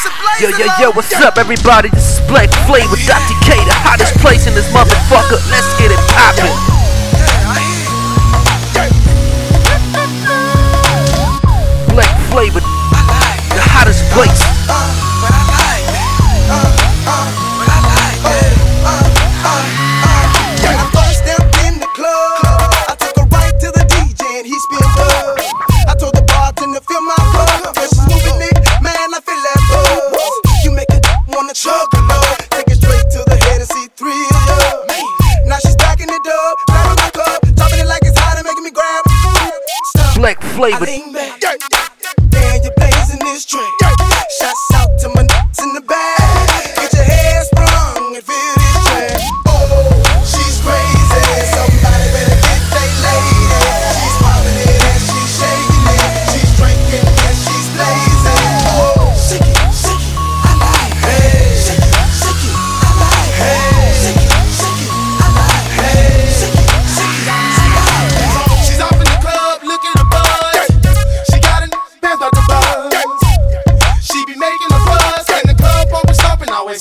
Yo, what's up, everybody? This is Black Flavor, Dr. K, the hottest place in this motherfucker. Let's get it poppin'. Black Flavor, the hottest place. When I first stepped in the club, I took a right to the DJ and he spilled up. I told the bartender fill my cup. When she's moving it, man, I feel that buzz. You make it wanna chug a love. Take it straight to the head and see three of you. Now she's stacking it up, grabbing my cup, chopping it like it's hot and making me grab. Black Flavor. I lean back, damn, you're blazing this train. Shots out to my nuts in the bag. Get your head sprung and feel this train. Oh, she's crazy. Somebody better get they lady. She's popping it and she's shaking it. She's drinking and she's blazing. Oh, shake it, I like it. Shake it, I like it. Shake it, I like it. Shake it, I like it. She's off in the club looking a buzz. She got her pants out the buzz. She be making a fuss and the club open stomping always.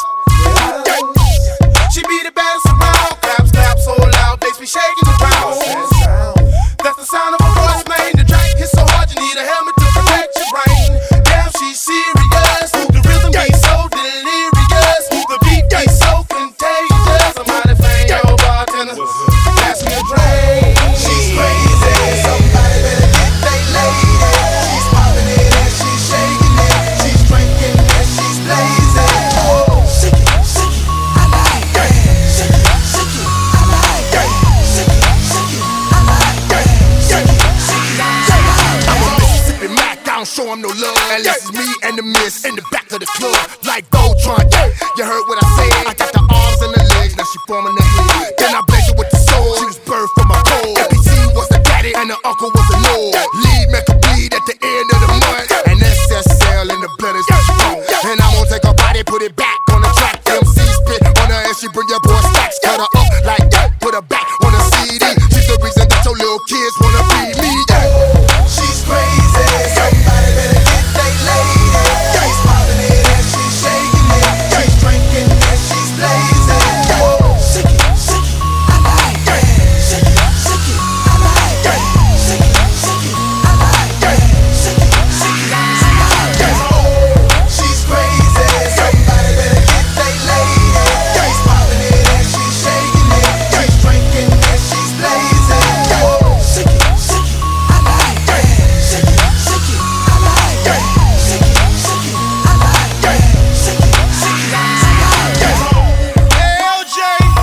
She be the baddest around. Claps, claps so loud, bass be shaking the ground. That's the sound of a voice, man. The track hits so hard you need a helmet to protect your brain. Damn, she's serious. The rhythm be so delirious. The beat be so contagious. I'm out of fame, yo, bartender. Pass me a drink. She's crazy. Somebody better get they lady. She's popping it and she's shaking it. She's drinking and she's blazing. Oh, shake it, I like it. Shake it, I like it. Shake it, I like it. Shake it, I like it. I'm a Mississippi Mac, I don't show him no love. Unless it's me and the miss in the back of the club, like Voltron. You heard what I said? I got the arms and the legs, now she forming the head. Then I blaze her with the sword. She was birthed from my cold. FPC was the daddy and the uncle was the lord. Lead make her bleed at the end of the month. And SSL in the blood is what she want. And I'm gonna take her body, put it back on the track. MC spit on her and she bring your boy stacks. Cut her up like that, put her back on the CD. She's the reason that your little kids wanna be me. She's crazy. Somebody better get they lady. She's popping it and she's shaking it. She's drinking and she's blazing. Oh, shake it, I like it. Shake it, I like it. Shake it, I like it. Shake it, I like it. Oh, she's crazy. Somebody better get they lady. She's popping it and she's shaking it. She's drinking and she's blazing. Oh, shake it, I like it. Shake it, I like it. Shake it, I like it. Shake it, I like it. LJ,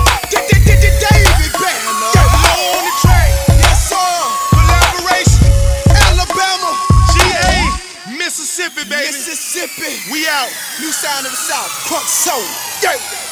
David Banner, low on the track. Yes sir, collaboration, Alabama, GA, Mississippi baby. Mississippi, we out. New sound of the South, Crunk Soul.